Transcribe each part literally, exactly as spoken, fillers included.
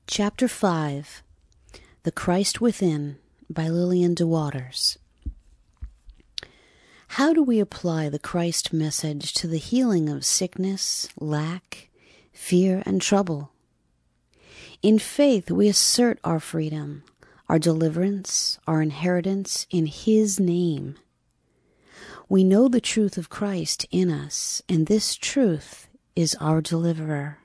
Chapter five, The Christ Within, by Lillian De Waters. How do we apply the Christ message to the healing of sickness, lack, fear, and trouble? In faith, we assert our freedom, our deliverance, our inheritance in His name. We know the truth of Christ in us, and this truth is our deliverer.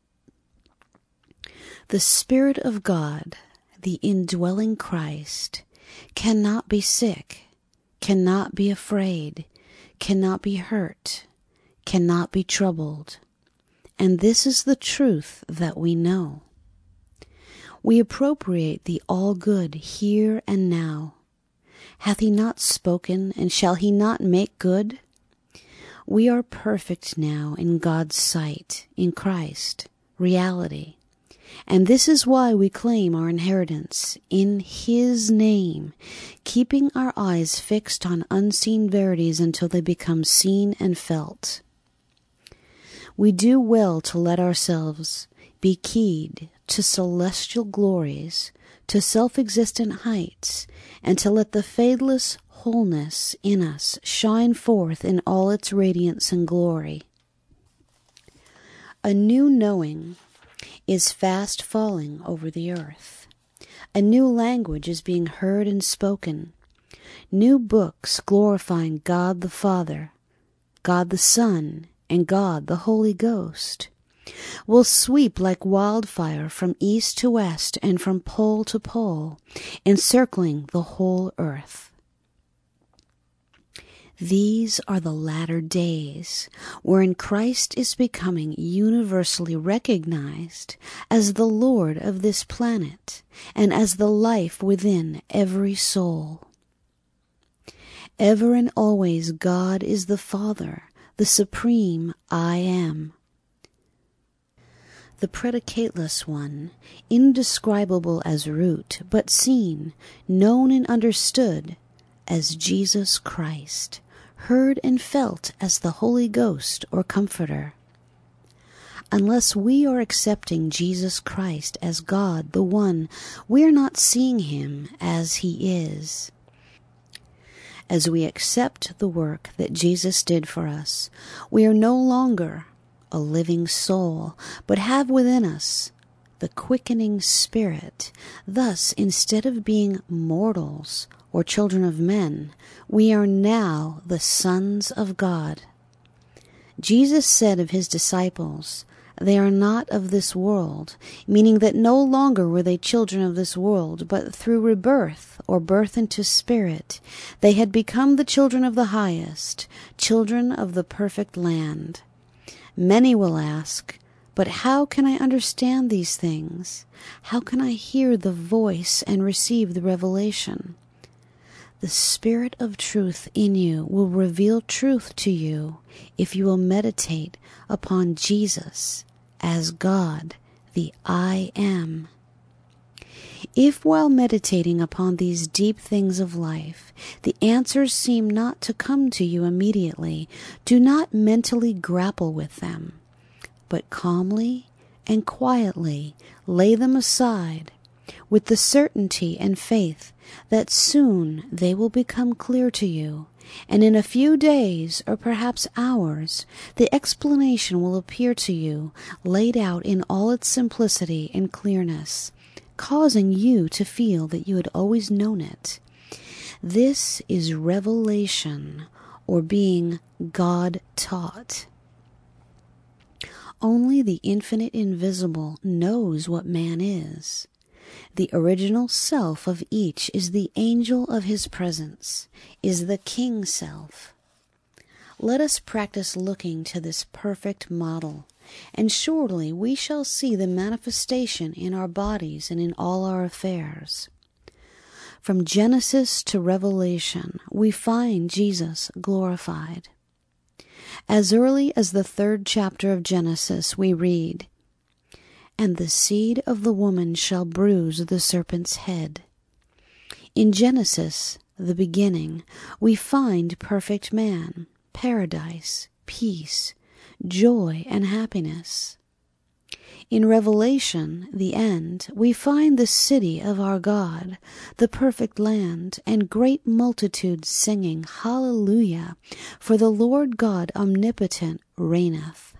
The Spirit of God, the indwelling Christ, cannot be sick, cannot be afraid, cannot be hurt, cannot be troubled. And this is the truth that we know. We appropriate the all-good here and now. Hath He not spoken, and shall He not make good? We are perfect now in God's sight, in Christ, reality. And this is why we claim our inheritance in His name, keeping our eyes fixed on unseen verities until they become seen and felt. We do well to let ourselves be keyed to celestial glories, to self-existent heights, and to let the fadeless wholeness in us shine forth in all its radiance and glory. A new knowing is fast falling over the earth. A new language is being heard and spoken. New books glorifying God the Father, God the Son, and God the Holy Ghost will sweep like wildfire from east to west and from pole to pole, encircling the whole earth. These are the latter days, wherein Christ is becoming universally recognized as the Lord of this planet and as the life within every soul. Ever and always God is the Father, the supreme I Am. The predicateless one, indescribable as root, but seen, known and understood as Jesus Christ, heard and felt as the Holy Ghost or Comforter. Unless we are accepting Jesus Christ as God the One, we are not seeing Him as He is. As we accept the work that Jesus did for us, we are no longer a living soul, but have within us the quickening Spirit. Thus, instead of being mortals or children of men, we are now the sons of God. Jesus said of His disciples, "They are not of this world," meaning that no longer were they children of this world, but through rebirth or birth into spirit, they had become the children of the highest, children of the perfect land. Many will ask, "But how can I understand these things? How can I hear the voice and receive the revelation?" The Spirit of truth in you will reveal truth to you if you will meditate upon Jesus as God, the I Am. If while meditating upon these deep things of life, the answers seem not to come to you immediately, do not mentally grapple with them, but calmly and quietly lay them aside with the certainty and faith that soon they will become clear to you, and in a few days or perhaps hours the explanation will appear to you laid out in all its simplicity and clearness, causing you to feel that you had always known it. This is revelation, or being God-taught. Only the infinite invisible knows what man is. The original self of each is the angel of His presence, is the King self. Let us practice looking to this perfect model, and surely we shall see the manifestation in our bodies and in all our affairs. From Genesis to Revelation, we find Jesus glorified. As early as the third chapter of Genesis, we read, "And the seed of the woman shall bruise the serpent's head." In Genesis, the beginning, we find perfect man, paradise, peace, joy, and happiness. In Revelation, the end, we find the city of our God, the perfect land, and great multitudes singing, Hallelujah, for the Lord God omnipotent reigneth.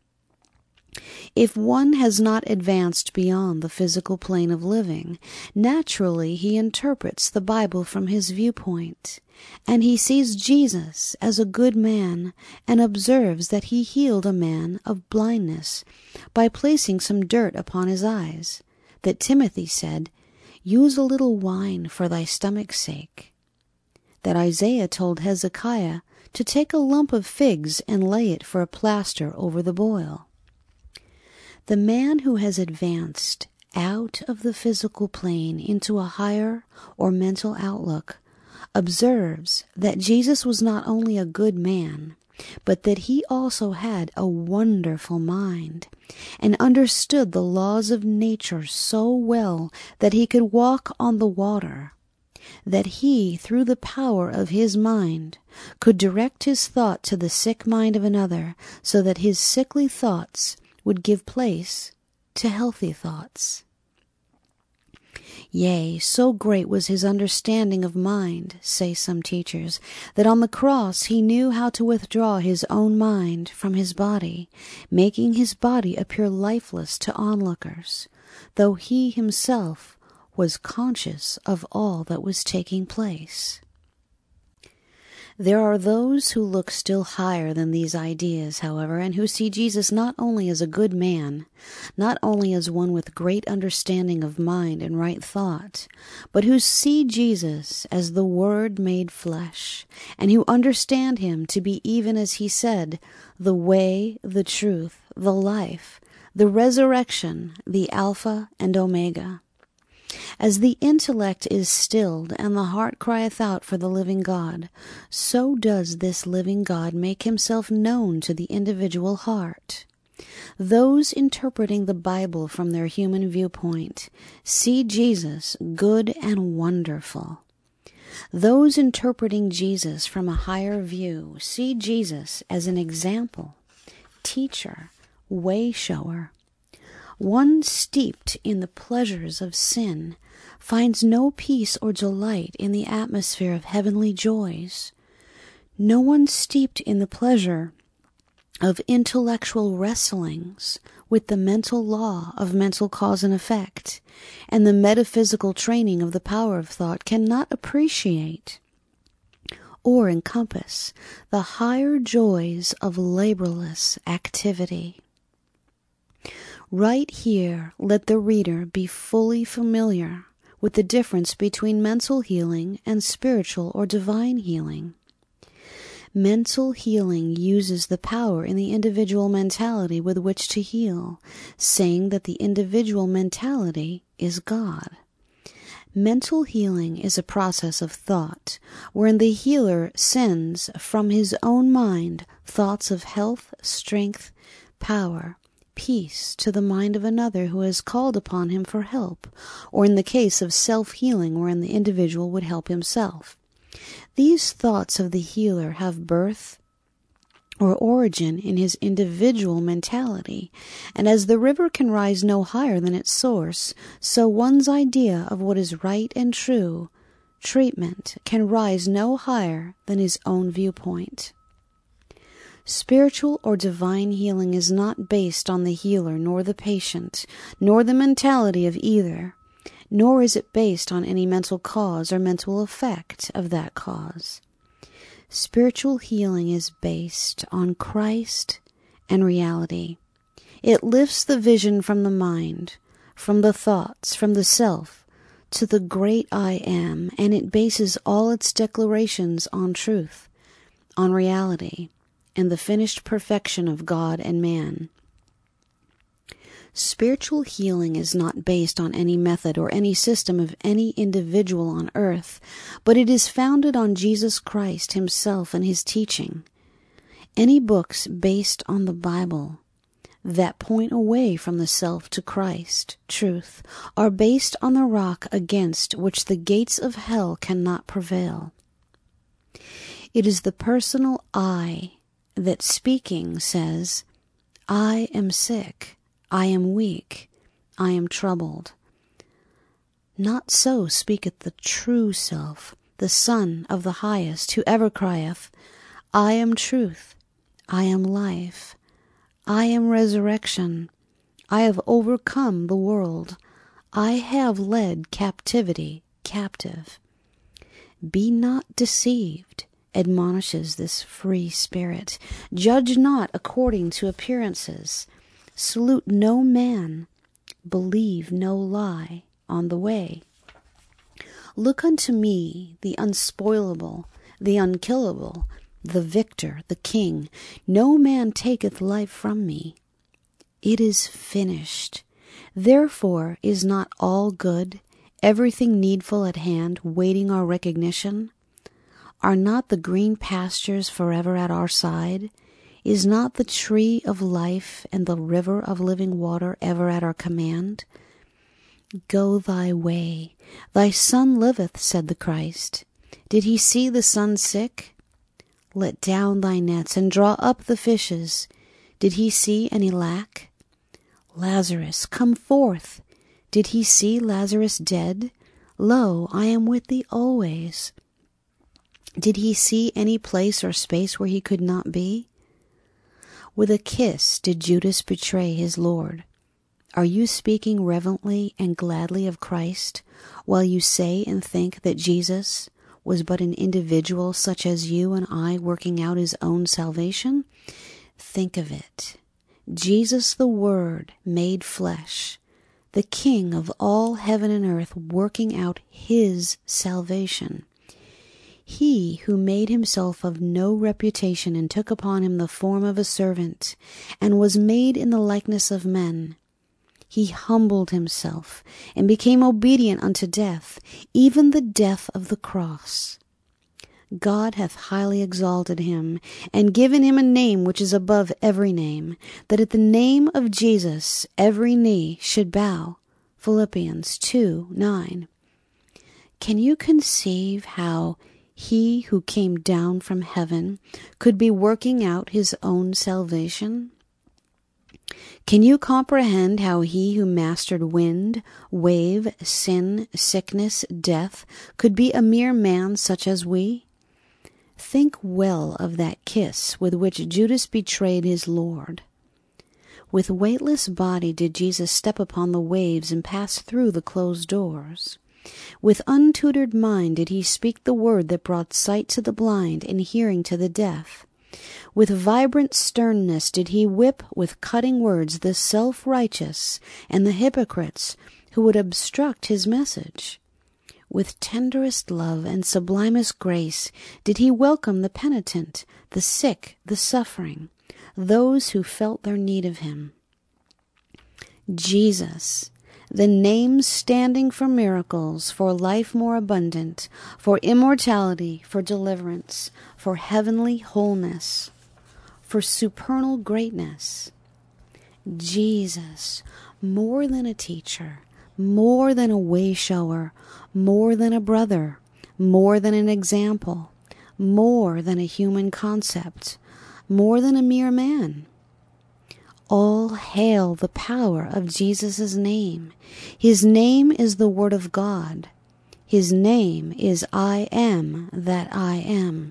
If one has not advanced beyond the physical plane of living, naturally he interprets the Bible from his viewpoint, and he sees Jesus as a good man and observes that he healed a man of blindness by placing some dirt upon his eyes, that Timothy said, Use a little wine for thy stomach's sake, that Isaiah told Hezekiah to take a lump of figs and lay it for a plaster over the boil. The man who has advanced out of the physical plane into a higher or mental outlook observes that Jesus was not only a good man, but that he also had a wonderful mind and understood the laws of nature so well that he could walk on the water, that he, through the power of his mind, could direct his thought to the sick mind of another so that his sickly thoughts would give place to healthy thoughts. Yea, so great was his understanding of mind, say some teachers, that on the cross he knew how to withdraw his own mind from his body, making his body appear lifeless to onlookers, though he himself was conscious of all that was taking place. There are those who look still higher than these ideas, however, and who see Jesus not only as a good man, not only as one with great understanding of mind and right thought, but who see Jesus as the Word made flesh, and who understand him to be even as he said, the way, the truth, the life, the resurrection, the Alpha and Omega. As the intellect is stilled and the heart crieth out for the living God, so does this living God make himself known to the individual heart. Those interpreting the Bible from their human viewpoint see Jesus good and wonderful. Those interpreting Jesus from a higher view see Jesus as an example, teacher, way-shower. One steeped in the pleasures of sin finds no peace or delight in the atmosphere of heavenly joys. No one steeped in the pleasure of intellectual wrestlings with the mental law of mental cause and effect and the metaphysical training of the power of thought cannot appreciate or encompass the higher joys of laborless activity. Right here, let the reader be fully familiar with the difference between mental healing and spiritual or divine healing. Mental healing uses the power in the individual mentality with which to heal, saying that the individual mentality is God. Mental healing is a process of thought, wherein the healer sends from his own mind thoughts of health, strength, power, peace to the mind of another who has called upon him for help, or in the case of self-healing wherein the individual would help himself. These thoughts of the healer have birth or origin in his individual mentality, and as the river can rise no higher than its source, so one's idea of what is right and true treatment can rise no higher than his own viewpoint. Spiritual or divine healing is not based on the healer nor the patient, nor the mentality of either, nor is it based on any mental cause or mental effect of that cause. Spiritual healing is based on Christ and reality. It lifts the vision from the mind, from the thoughts, from the self, to the great I Am, and it bases all its declarations on truth, on reality, and the finished perfection of God and man. Spiritual healing is not based on any method or any system of any individual on earth, but it is founded on Jesus Christ himself and his teaching. Any books based on the Bible that point away from the self to Christ, truth, are based on the rock against which the gates of hell cannot prevail. It is the personal I that speaking says, I am sick, I am weak, I am troubled. Not so speaketh the true self, the Son of the highest, who ever crieth, I am truth, I am life, I am resurrection, I have overcome the world, I have led captivity captive. Be not deceived, admonishes this free spirit. Judge not according to appearances. Salute no man. Believe no lie on the way. Look unto me, the unspoilable, the unkillable, the victor, the king. No man taketh life from me. It is finished. Therefore is not all good, everything needful at hand, waiting our recognition? Are not the green pastures forever at our side? Is not the tree of life and the river of living water ever at our command? Go thy way. Thy son liveth, said the Christ. Did he see the son sick? Let down thy nets and draw up the fishes. Did he see any lack? Lazarus, come forth. Did he see Lazarus dead? Lo, I am with thee always. Did he see any place or space where he could not be? With a kiss did Judas betray his Lord. Are you speaking reverently and gladly of Christ, while you say and think that Jesus was but an individual such as you and I working out his own salvation? Think of it. Jesus the Word made flesh, the King of all heaven and earth, working out his salvation. He who made himself of no reputation and took upon him the form of a servant, and was made in the likeness of men. He humbled himself and became obedient unto death, even the death of the cross. God hath highly exalted him, and given him a name which is above every name, that at the name of Jesus every knee should bow. Philippians two nine. Can you conceive how he who came down from heaven could be working out his own salvation? Can you comprehend how he who mastered wind, wave, sin, sickness, death, could be a mere man such as we? Think well of that kiss with which Judas betrayed his Lord. With weightless body did Jesus step upon the waves and pass through the closed doors. With untutored mind did he speak the word that brought sight to the blind and hearing to the deaf. With vibrant sternness did he whip with cutting words the self-righteous and the hypocrites who would obstruct his message. With tenderest love and sublimest grace did he welcome the penitent, the sick, the suffering, those who felt their need of him. Jesus, the name standing for miracles, for life more abundant, for immortality, for deliverance, for heavenly wholeness, for supernal greatness. Jesus, more than a teacher, more than a way-shower, more than a brother, more than an example, more than a human concept, more than a mere man. All hail the power of Jesus' name. His name is the Word of God. His name is I am that I am.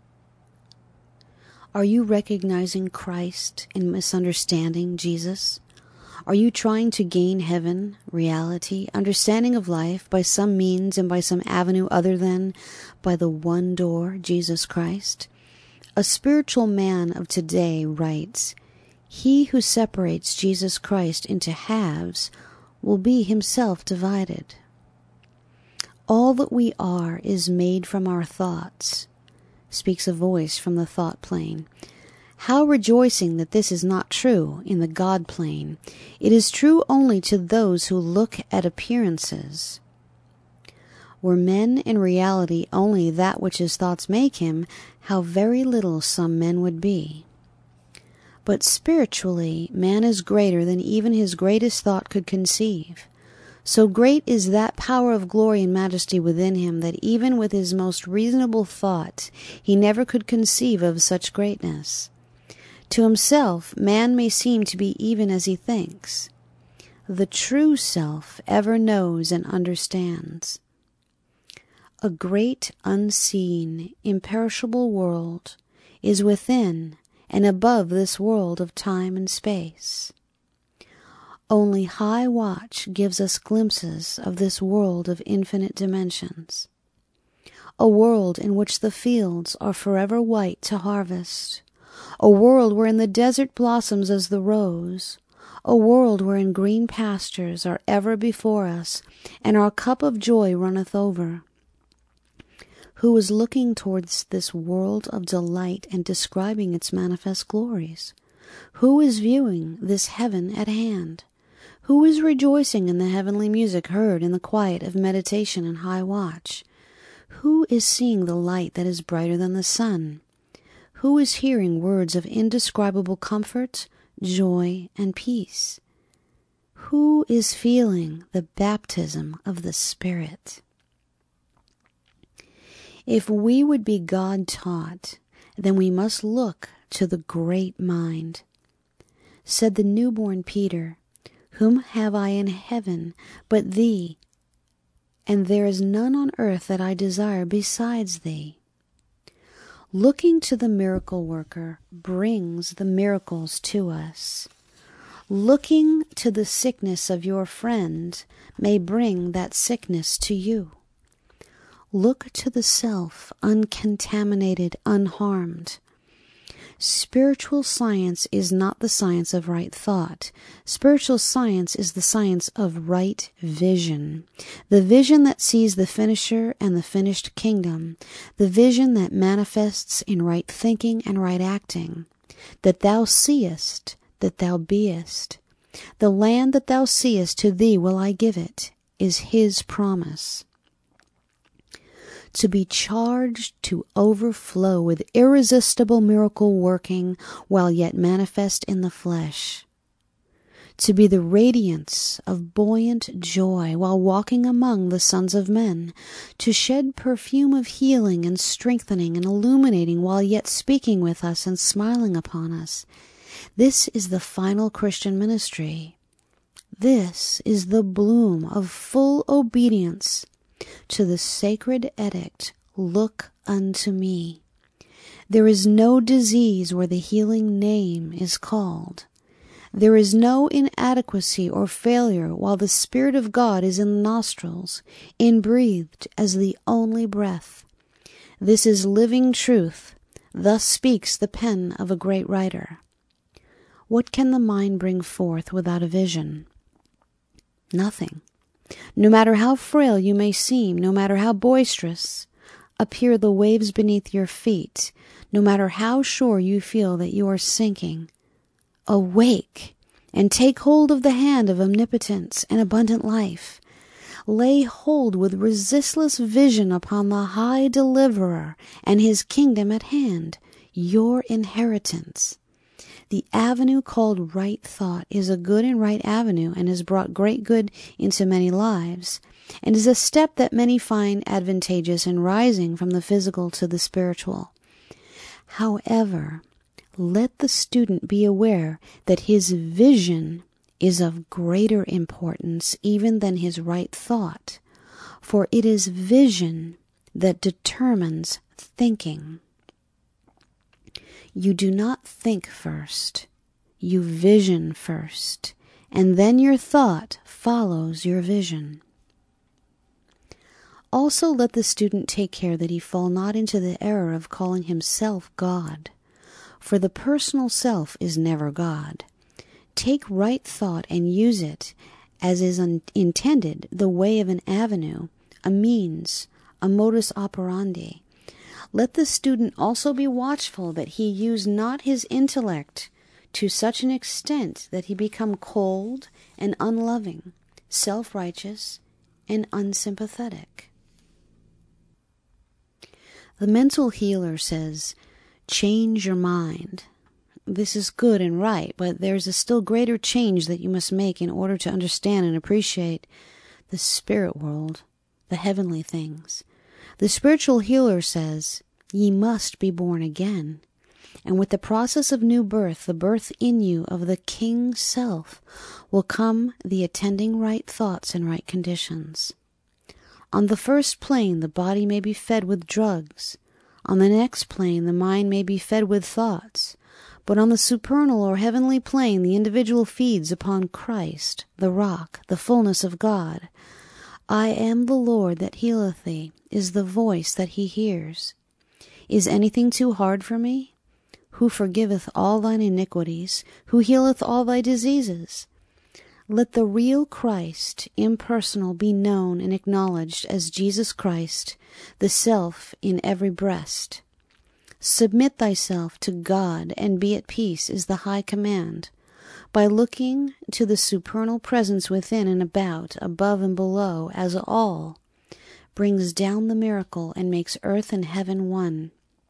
Are you recognizing Christ and misunderstanding Jesus? Are you trying to gain heaven, reality, understanding of life by some means and by some avenue other than by the one door, Jesus Christ? A spiritual man of today writes, "He who separates Jesus Christ into halves will be himself divided." All that we are is made from our thoughts, speaks a voice from the thought plane. How rejoicing that this is not true in the God plane. It is true only to those who look at appearances. Were men in reality only that which his thoughts make him, how very little some men would be. But spiritually, man is greater than even his greatest thought could conceive. So great is that power of glory and majesty within him that even with his most reasonable thought, he never could conceive of such greatness. To himself, man may seem to be even as he thinks. the true self ever knows and understands. A great, unseen, imperishable world is within and above this world of time and space. Only high watch gives us glimpses of this world of infinite dimensions, a world in which the fields are forever white to harvest, a world wherein the desert blossoms as the rose, a world wherein green pastures are ever before us, and our cup of joy runneth over. Who is looking towards this world of delight and describing its manifest glories? Who is viewing this heaven at hand? Who is rejoicing in the heavenly music heard in the quiet of meditation and high watch? Who is seeing the light that is brighter than the sun? Who is hearing words of indescribable comfort, joy, and peace? Who is feeling the baptism of the Spirit? If we would be God-taught, then we must look to the great mind. Said the newborn Peter, "Whom have I in heaven but thee? And there is none on earth that I desire besides thee." Looking to the miracle worker brings the miracles to us. Looking to the sickness of your friend may bring that sickness to you. Look to the self, uncontaminated, unharmed. Spiritual science is not the science of right thought. Spiritual science is the science of right vision. The vision that sees the finisher and the finished kingdom. The vision that manifests in right thinking and right acting. That thou seest, that thou beest. The land that thou seest, to thee will I give it, is his promise. To be charged to overflow with irresistible miracle working while yet manifest in the flesh. To be the radiance of buoyant joy while walking among the sons of men. To shed perfume of healing and strengthening and illuminating while yet speaking with us and smiling upon us. This is the final Christian ministry. This is the bloom of full obedience to the sacred edict, "Look unto me." There is no disease where the healing name is called. There is no inadequacy or failure while the Spirit of God is in the nostrils, inbreathed as the only breath. This is living truth. Thus speaks the pen of a great writer. What can the mind bring forth without a vision? Nothing. No matter how frail you may seem, no matter how boisterous appear the waves beneath your feet, no matter how sure you feel that you are sinking, awake and take hold of the hand of omnipotence and abundant life. Lay hold with resistless vision upon the high deliverer and his kingdom at hand, your inheritance. The avenue called right thought is a good and right avenue and has brought great good into many lives, and is a step that many find advantageous in rising from the physical to the spiritual. However, let the student be aware that his vision is of greater importance even than his right thought, for it is vision that determines thinking. You do not think first, you vision first, and then your thought follows your vision. Also let the student take care that he fall not into the error of calling himself God, for the personal self is never God. Take right thought and use it as is un- intended, the way of an avenue, a means, a modus operandi. Let the student also be watchful that he use not his intellect to such an extent that he become cold and unloving, self-righteous and unsympathetic. The mental healer says, change your mind. This is good and right, but there's a still greater change that you must make in order to understand and appreciate the spirit world, the heavenly things. The spiritual healer says, ye must be born again. And with the process of new birth, the birth in you of the King self, will come the attending right thoughts and right conditions. On the first plane, the body may be fed with drugs. On the next plane, the mind may be fed with thoughts. But on the supernal or heavenly plane, the individual feeds upon Christ, the rock, the fullness of God. I am the Lord that healeth thee, is the voice that he hears. Is anything too hard for me? Who forgiveth all thine iniquities, who healeth all thy diseases? Let the real Christ, impersonal, be known and acknowledged as Jesus Christ, the self in every breast. Submit thyself to God and be at peace is the high command. By looking to the supernal presence within and about, above and below, as all, brings down the miracle and makes earth and heaven one.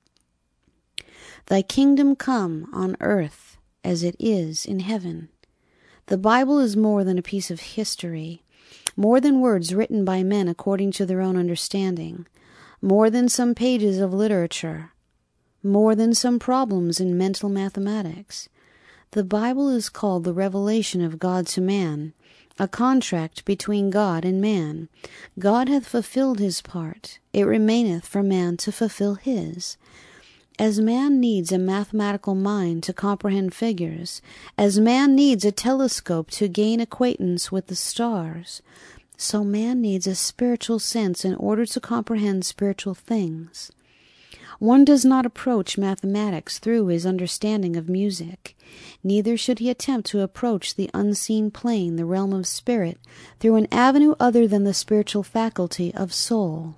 Thy kingdom come on earth as it is in heaven. The Bible is more than a piece of history, more than words written by men according to their own understanding, more than some pages of literature, more than some problems in mental mathematics. The Bible is called the revelation of God to man, a contract between God and man. God hath fulfilled his part. It remaineth for man to fulfill his. As man needs a mathematical mind to comprehend figures, as man needs a telescope to gain acquaintance with the stars, so man needs a spiritual sense in order to comprehend spiritual things. One does not approach mathematics through his understanding of music. Neither should he attempt to approach the unseen plane, the realm of spirit, through an avenue other than the spiritual faculty of soul.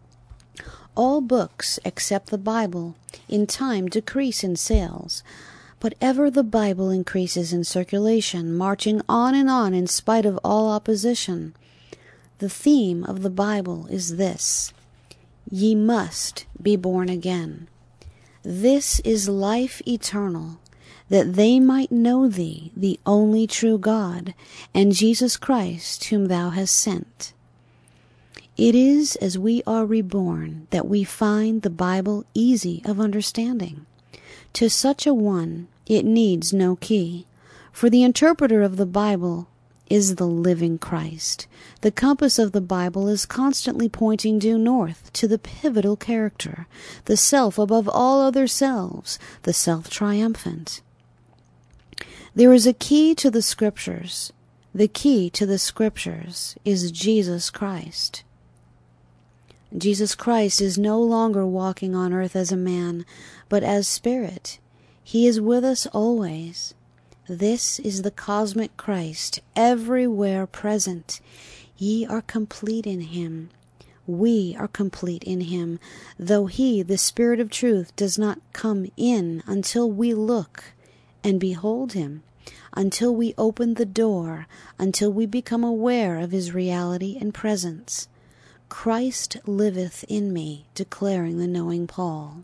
All books, except the Bible, in time decrease in sales, but ever the Bible increases in circulation, marching on and on in spite of all opposition. The theme of the Bible is this: ye must be born again. This is life eternal, that they might know thee, the only true God, and Jesus Christ, whom thou hast sent. It is as we are reborn that we find the Bible easy of understanding. To such a one it needs no key, for the interpreter of the Bible is the living Christ. The compass of the Bible is constantly pointing due north to the pivotal character, the self above all other selves, the self triumphant. There is a key to the Scriptures. The key to the Scriptures is Jesus Christ. Jesus Christ is no longer walking on earth as a man, but as Spirit. He is with us always. This is the cosmic Christ, everywhere present. Ye are complete in him. We are complete in him, though he, the Spirit of truth, does not come in until we look and behold him, until we open the door, until we become aware of his reality and presence. Christ liveth in me, declaring the knowing Paul.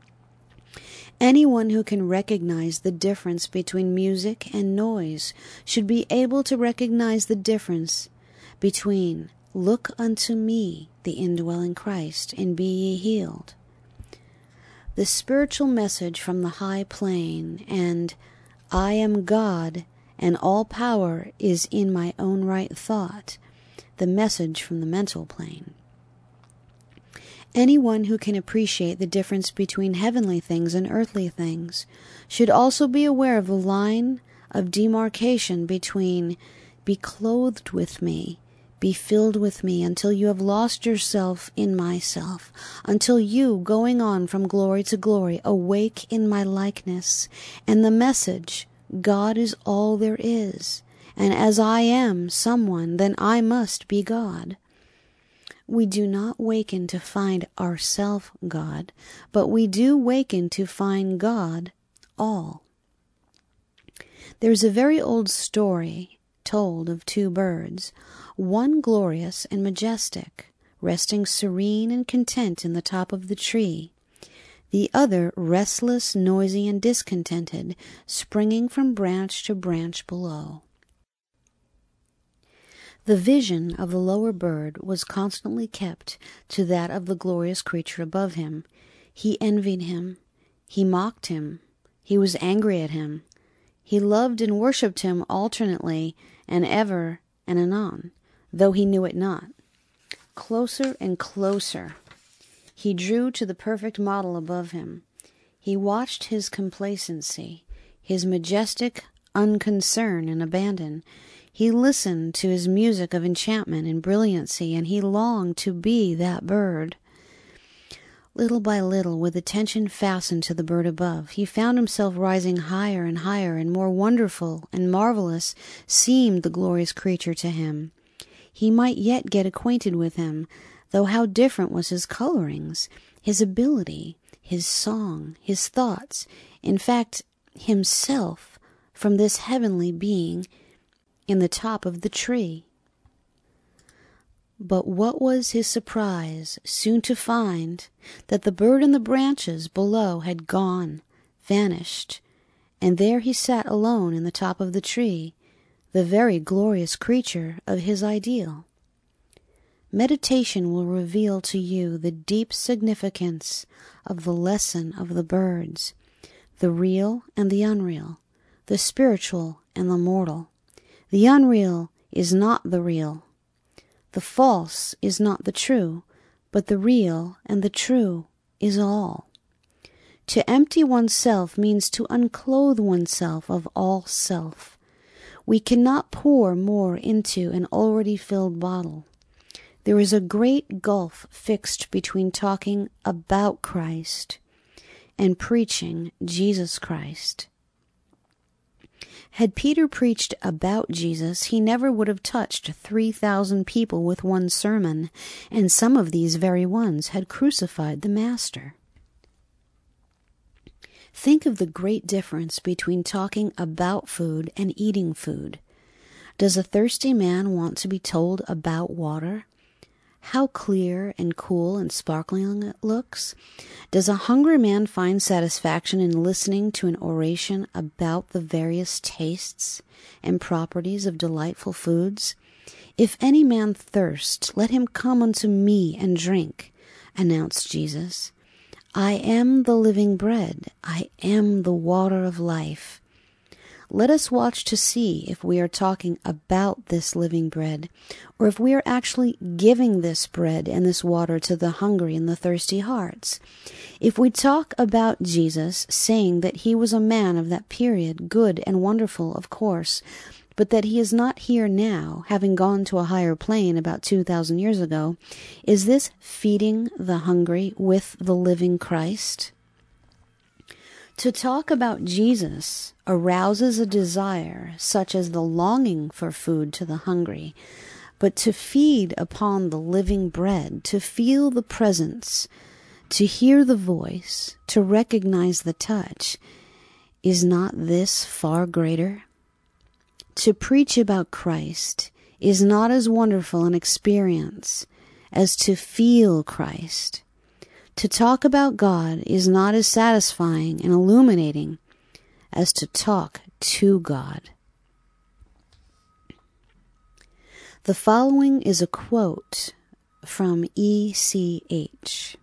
Anyone who can recognize the difference between music and noise should be able to recognize the difference between "Look unto me, the indwelling Christ, and be ye healed." The spiritual message from the high plane and "I am God, and all power is in my own right thought," the message from the mental plane. Anyone who can appreciate the difference between heavenly things and earthly things should also be aware of the line of demarcation between "be clothed with me," "be filled with me," until you have lost yourself in myself, until you, going on from glory to glory, awake in my likeness, and the message, God is all there is, and as I am someone, then I must be God. We do not waken to find ourself God, but we do waken to find God all. There's a very old story told of two birds, one glorious and majestic, resting serene and content in the top of the tree, the other restless, noisy, and discontented, springing from branch to branch below. The vision of the lower bird was constantly kept to that of the glorious creature above him. He envied him. He mocked him. He was angry at him. He loved and worshipped him alternately and ever and anon, though he knew it not. Closer and closer he drew to the perfect model above him. He watched his complacency, his majestic unconcern and abandon. He listened to his music of enchantment and brilliancy, and he longed to be that bird. Little by little, with attention fastened to the bird above, he found himself rising higher and higher, and more wonderful and marvelous seemed the glorious creature to him. He might yet get acquainted with him, though how different was his colorings, his ability, his song, his thoughts, in fact, himself, from this heavenly being in the top of the tree. But what was his surprise soon to find that the bird in the branches below had gone, vanished, and there he sat alone in the top of the tree, the very glorious creature of his ideal. Meditation will reveal to you the deep significance of the lesson of the birds, the real and the unreal, the spiritual and the mortal. The unreal is not the real. The false is not the true, but the real and the true is all. To empty oneself means to unclothe oneself of all self. We cannot pour more into an already filled bottle. There is a great gulf fixed between talking about Christ and preaching Jesus Christ. Had Peter preached about Jesus, he never would have touched three thousand people with one sermon, and some of these very ones had crucified the Master. Think of the great difference between talking about food and eating food. Does a thirsty man want to be told about water? How clear and cool and sparkling it looks? Does a hungry man find satisfaction in listening to an oration about the various tastes and properties of delightful foods? If any man thirst, let him come unto me and drink, announced Jesus. I am the living bread. I am the water of life. Let us watch to see if we are talking about this living bread, or if we are actually giving this bread and this water to the hungry and the thirsty hearts. If we talk about Jesus, saying that he was a man of that period, good and wonderful, of course, but that he is not here now, having gone to a higher plane about two thousand years ago, is this feeding the hungry with the living Christ? To talk about Jesus arouses a desire such as the longing for food to the hungry, but to feed upon the living bread, to feel the presence, to hear the voice, to recognize the touch, is not this far greater? To preach about Christ is not as wonderful an experience as to feel Christ. To talk about God is not as satisfying and illuminating as to talk to God. The following is a quote from E C H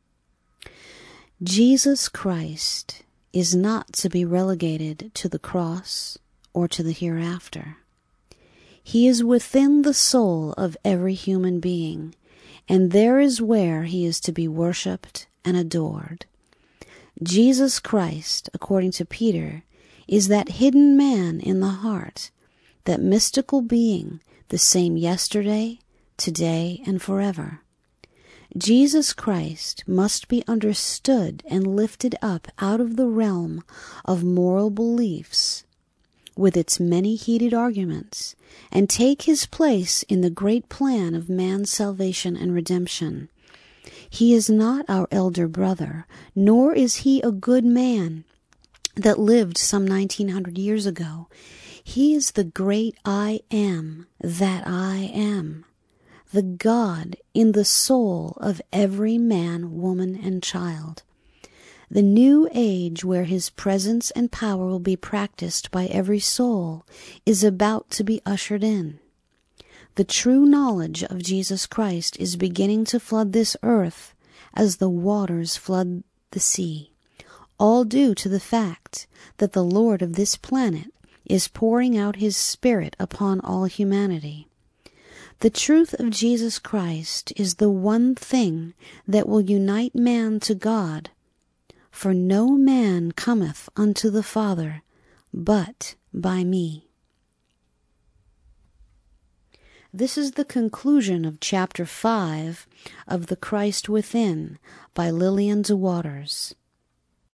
Jesus Christ is not to be relegated to the cross or to the hereafter. He is within the soul of every human being, and there is where he is to be worshipped and adored. Jesus Christ, according to Peter, is that hidden man in the heart, that mystical being, the same yesterday, today, and forever. Jesus Christ must be understood and lifted up out of the realm of moral beliefs, with its many heated arguments, and take his place in the great plan of man's salvation and redemption. He is not our elder brother, nor is he a good man that lived some nineteen hundred years ago. He is the great I am that I am, the God in the soul of every man, woman, and child. The new age where his presence and power will be practiced by every soul is about to be ushered in. The true knowledge of Jesus Christ is beginning to flood this earth as the waters flood the sea. all due to the fact that the Lord of this planet is pouring out his Spirit upon all humanity. The truth of Jesus Christ is the one thing that will unite man to God, for no man cometh unto the Father but by me. This is the conclusion of chapter five of The Christ Within by Lillian de Waters.